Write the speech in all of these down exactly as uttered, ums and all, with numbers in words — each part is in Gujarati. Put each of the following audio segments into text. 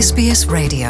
S B S radio.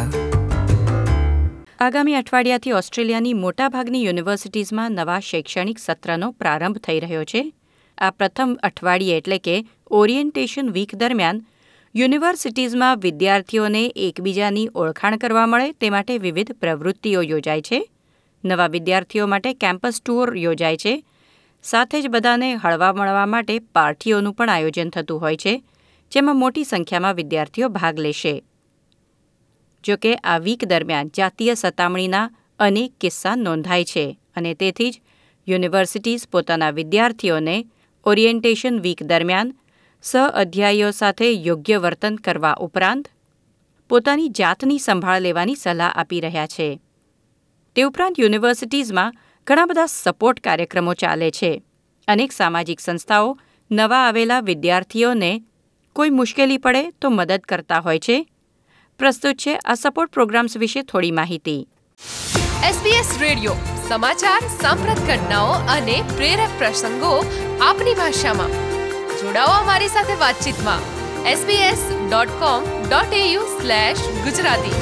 આગામી અઠવાડિયાથી ઓસ્ટ્રેલિયાની મોટાભાગની યુનિવર્સિટીઝમાં નવા શૈક્ષણિક સત્રનો પ્રારંભ થઈ રહ્યો છે. આ પ્રથમ અઠવાડિયે એટલે કે ઓરિએન્ટેશન વીક દરમિયાન યુનિવર્સિટીઝમાં વિદ્યાર્થીઓને એકબીજાની ઓળખાણ કરવા મળે તે માટે વિવિધ પ્રવૃત્તિઓ યોજાય છે. નવા વિદ્યાર્થીઓ માટે કેમ્પસ ટૂર યોજાય છે. સાથે જ બધાને હળવા મળવા માટે પાર્ટીઓનું પણ આયોજન થતું હોય છે, જેમાં મોટી સંખ્યામાં વિદ્યાર્થીઓ ભાગ લેશે. જો કે આ વીક દરમિયાન જાતીય સતામણીના અનેક કિસ્સા નોંધાય છે અને તેથી જ યુનિવર્સિટીઝ પોતાના વિદ્યાર્થીઓને ઓરિએન્ટેશન વીક દરમિયાન સહઅધ્યાયીઓ સાથે યોગ્ય વર્તન કરવા ઉપરાંત પોતાની જાતની સંભાળ લેવાની સલાહ આપી રહ્યા છે. તે ઉપરાંત યુનિવર્સિટીઝમાં ઘણા બધા સપોર્ટ કાર્યક્રમો ચાલે છે. અનેક સામાજિક સંસ્થાઓ નવા આવેલા વિદ્યાર્થીઓને કોઈ મુશ્કેલી પડે તો મદદ કરતા હોય છે. પ્રસ્તુત છે આ સપોર્ટ પ્રોગ્રામ્સ વિશે થોડી માહિતી. એસ બી એસ રેડિયો સમાચાર, સાંપ્રત ઘટનાઓ અને પ્રેરક પ્રસંગો આપની ભાષામાં. જોડાઓ અમારી સાથે વાતચીતમાં S B S dot com dot A U slash Gujarati.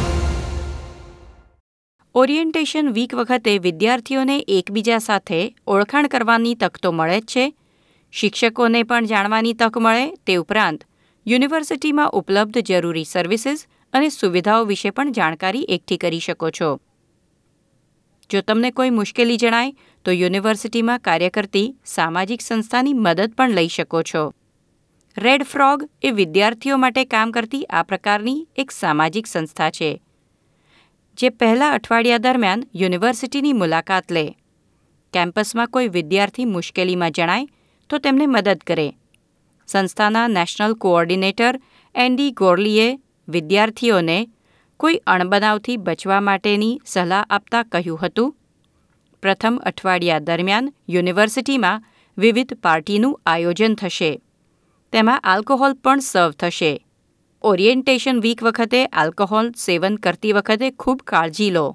Orientation week વખતે વિદ્યાર્થીઓને એકબીજા સાથે ઓળખાણ કરવાની તક તો મળે જ છે. શિક્ષકોને પણ જાણવાની તક મળે. તે ઉપરાંત યુનિવર્સિટીમાં ઉપલબ્ધ જરૂરી સર્વિસીસ અને સુવિધાઓ વિશે પણ જાણકારી એકઠી કરી શકો છો. જો તમને કોઈ મુશ્કેલી જણાય તો યુનિવર્સિટીમાં કાર્ય કરતી સામાજિક સંસ્થાની મદદ પણ લઈ શકો છો. રેડ ફ્રોગ એ વિદ્યાર્થીઓ માટે કામ કરતી આ પ્રકારની એક સામાજિક સંસ્થા છે, જે પહેલા અઠવાડિયા દરમિયાન યુનિવર્સિટીની મુલાકાત લે. કેમ્પસમાં કોઈ વિદ્યાર્થી મુશ્કેલીમાં જણાય તો તેમને મદદ કરે. સંસ્થાના નેશનલ કોઓર્ડિનેટર એન્ડી ગોર્લીએ વિદ્યાર્થીઓને કોઈ અણબનાવથી બચવા માટેની સલાહ આપતા કહ્યું હતું, પ્રથમ અઠવાડિયા દરમિયાન યુનિવર્સિટીમાં વિવિધ પાર્ટીનું આયોજન થશે. તેમાં આલ્કોહોલ પણ સર્વ થશે. ઓરિએન્ટેશન વીક વખતે આલ્કોહોલ સેવન કરતી વખતે ખૂબ કાળજી લો.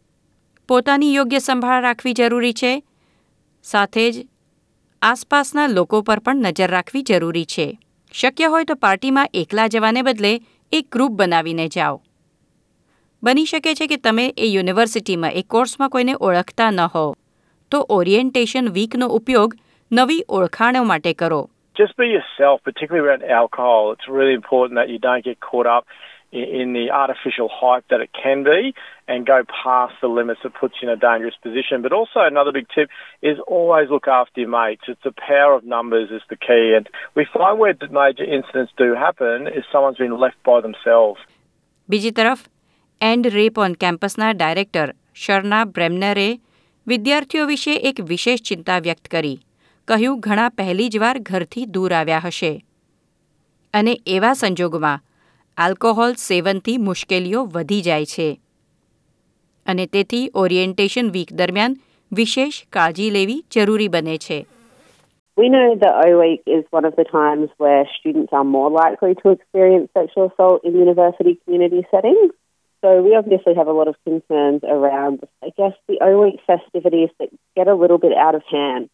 પોતાની યોગ્ય સંભાળ રાખવી જરૂરી છે. સાથે જ આસપાસના લોકો પર પણ નજર રાખવી જરૂરી છે. શક્ય હોય તો પાર્ટીમાં એકલા જવાને બદલે એક ગ્રુપ બનાવીને જાઓ. બની શકે છે કે તમે એ યુનિવર્સિટીમાં એ કોર્સમાં કોઈને ઓળખતા ન હો, તો ઓરિએન્ટેશન વીકનો ઉપયોગ નવી ઓળખાણો માટે કરો. Just be yourself, particularly around alcohol. It's really important that you don't get caught up in, in the artificial hype that it can be and go past the limits that puts you in a dangerous position. But also another big tip is always look after your mates. It's the power of numbers is the key. And we find where the major incidents do happen is someone's been left by themselves. બીજી તરફ એન્ડ રેપ ઓન કેમ્પસના ડાયરેક્ટર શર્ના બ્રેમનરે વિદ્યાર્થીઓ વિશે એક વિશેષ ચિંતા વ્યક્ત કરી. કહ્યું, ઘણા પહેલી જ વાર ઘરથી દૂર આવ્યા હશે અને એવા સંજોગોમાં આલ્કોહોલ સેવનથી મુશ્કેલીઓ વધી જાય છે અને તેથી ઓરિએન્ટેશન વીક દરમિયાન વિશેષ કાળજી લેવી જરૂરી બને છે. We know that O Week is one of the times where students are more likely to experience sexual assault in university community settings. So we obviously have a lot of concerns around, I guess, the O Week festivities that get a little bit out of hand.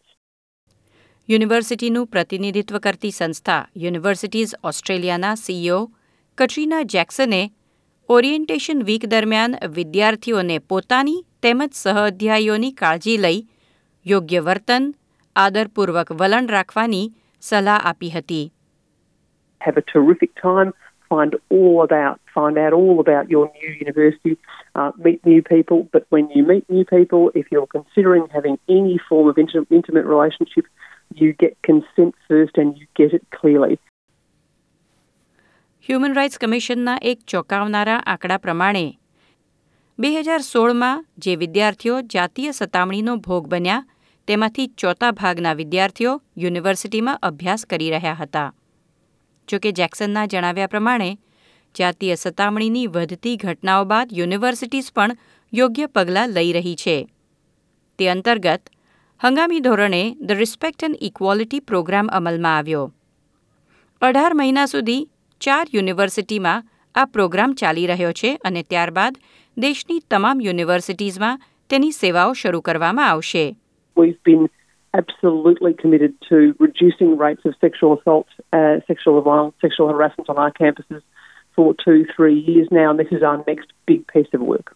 યુનિવર્સિટીનું પ્રતિનિધિત્વ કરતી સંસ્થા યુનિવર્સિટીઝ ઓસ્ટ્રેલિયાના સીઈઓ કટ્રીના જેક્સને ઓરિએન્ટેશન વીક દરમિયાન વિદ્યાર્થીઓને પોતાની તેમજ સહઅધ્યાયીઓની કાળજી લઈ યોગ્ય વર્તન, આદરપૂર્વક વલણ રાખવાની સલાહ આપી હતી. Have a terrific time. Find all about, find out all about your new university, uh, meet new people. But when you meet new people, if you're considering having any form of intimate, intimate relationship, you get consent first and you get it clearly. Human rights કમિશનના એક ચોંકાવનારા આંકડા પ્રમાણે બે હજાર સોળમાં જે વિદ્યાર્થીઓ જાતીય સતામણીનો ભોગ બન્યા તેમાંથી ચોથા ભાગના વિદ્યાર્થીઓ યુનિવર્સિટીમાં અભ્યાસ કરી રહ્યા હતા. જોકે જેક્સનના જણાવ્યા પ્રમાણે જાતીય સતામણીની વધતી ઘટનાઓ બાદ યુનિવર્સિટીઝ પણ યોગ્ય પગલાં લઈ રહી છે. તે અંતર્ગત હંગામી ધોરણે the respect and equality programme અમલમાં આવ્યો. અઢાર મહિના સુધી ચાર યુનિવર્સિટીમાં આ પ્રોગ્રામ ચાલી રહ્યો છે અને ત્યારબાદ દેશની તમામ યુનિવર્સિટીઝમાં તેની સેવાઓ શરૂ કરવામાં આવશે. We've been absolutely committed to reducing rates of sexual assault, uh, sexual violence, sexual harassment on our campuses for two, three years now, and this is our next big piece of work.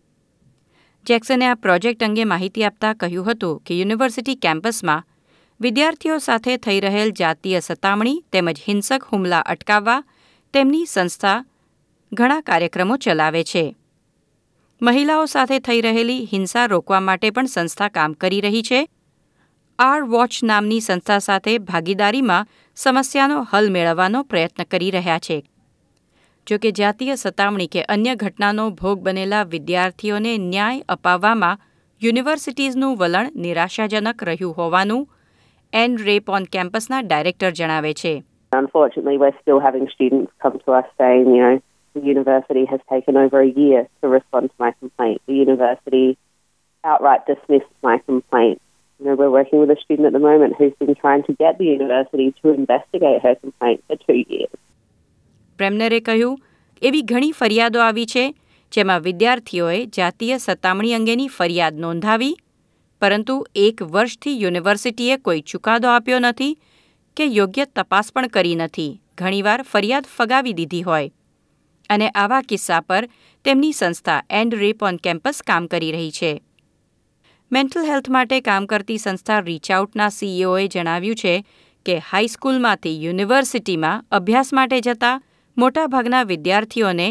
જેક્સને આ પ્રોજેક્ટ અંગે માહિતી આપતા કહ્યું હતું કે યુનિવર્સિટી કેમ્પસમાં વિદ્યાર્થીઓ સાથે થઈ રહેલ જાતીય સતામણી તેમજ હિંસક હુમલા અટકાવવા તેમની સંસ્થા ઘણા કાર્યક્રમો ચલાવે છે. મહિલાઓ સાથે થઈ રહેલી હિંસા રોકવા માટે પણ સંસ્થા કામ કરી રહી છે. આર વોચ નામની સંસ્થા સાથે ભાગીદારીમાં સમસ્યાનો હલ મેળવવાનો પ્રયત્ન કરી રહ્યા છે. જો કે જાતીય સતામણી કે અન્ય ઘટનાનો ભોગ બનેલા વિદ્યાર્થીઓને ન્યાય અપાવવામાં યુનિવર્સિટીઝનું વલણ નિરાશાજનક રહ્યું હોવાનું એન્ડ રેપ ઓન કેમ્પસના ડાયરેક્ટર જણાવે છે. Unfortunately, we're still having students come to us saying, you know, the university has taken over a year to respond to my complaint. The university outright dismissed my complaint. You know, we're working with a student at the moment who's been trying to get the university to investigate her complaint for two years. બ્રેમનરે કહ્યું, એવી ઘણી ફરિયાદો આવી છે જેમાં વિદ્યાર્થીઓએ જાતીય સતામણી અંગેની ફરિયાદ નોંધાવી, પરંતુ એક વર્ષથી યુનિવર્સિટીએ કોઈ ચુકાદો આપ્યો નથી કે યોગ્ય તપાસ પણ કરી નથી. ઘણીવાર ફરિયાદ ફગાવી દીધી હોય અને આવા કિસ્સા પર તેમની સંસ્થા એન્ડ રેપ ઓન કેમ્પસ કામ કરી રહી છે. મેન્ટલ હેલ્થ માટે કામ કરતી સંસ્થા રીચઆઉટના સીઈઓએ જણાવ્યું છે કે હાઈસ્કૂલમાંથી યુનિવર્સિટીમાં અભ્યાસ માટે જતા મોટાભાગના વિદ્યાર્થીઓને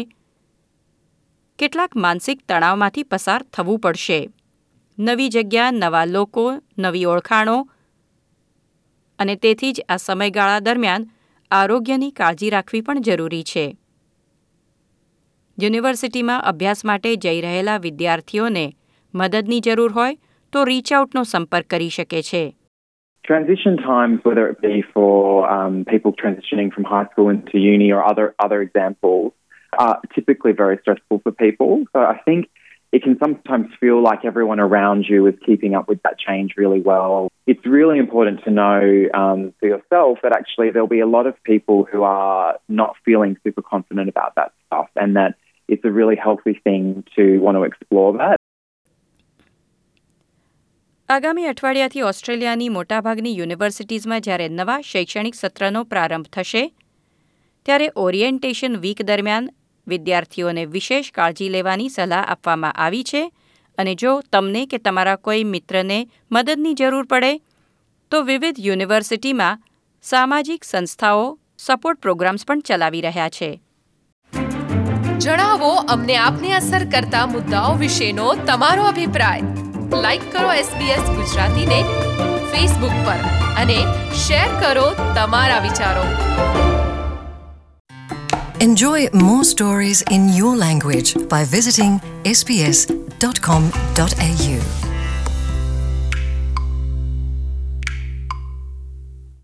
કેટલાક માનસિક તણાવમાંથી પસાર થવું પડશે. નવી જગ્યા, નવા લોકો, નવી ઓળખાણો અને તેથી જ આ સમયગાળા દરમિયાન આરોગ્યની કાળજી રાખવી પણ જરૂરી છે. યુનિવર્સિટીમાં અભ્યાસ માટે જઈ રહેલા વિદ્યાર્થીઓને મદદની જરૂર હોય તો રીચઆઉટનો સંપર્ક કરી શકે છે. Transition times, whether it be for um, people transitioning from high school into uni or other other examples, are typically very stressful for people. So I think it can sometimes feel like everyone around you is keeping up with that change really well. It's really important to know um, for yourself that actually there'll be a lot of people who are not feeling super confident about that stuff, and that it's a really healthy thing to want to explore that. આગામી અઠવાડિયાથી ઓસ્ટ્રેલિયાની મોટાભાગની યુનિવર્સિટીઝમાં જ્યારે નવા શૈક્ષણિક સત્રનો પ્રારંભ થશે ત્યારે ઓરિએન્ટેશન વીક દરમિયાન વિદ્યાર્થીઓને વિશેષ કાળજી લેવાની સલાહ આપવામાં આવી છે અને જો તમને કે તમારા કોઈ મિત્રને મદદની જરૂર પડે તો વિવિધ યુનિવર્સિટીમાં સામાજિક સંસ્થાઓ સપોર્ટ પ્રોગ્રામ્સ પણ ચલાવી રહ્યા છે. જણાવો અમને આપને અસર કરતા મુદ્દાઓ વિશેનો તમારો અભિપ્રાય. લાઈક કરો એસબીએસ ગુજરાતીને ફેસબુક પર અને શેર કરો તમારા વિચારો. Enjoy more stories in your language by visiting s b s dot com dot a u.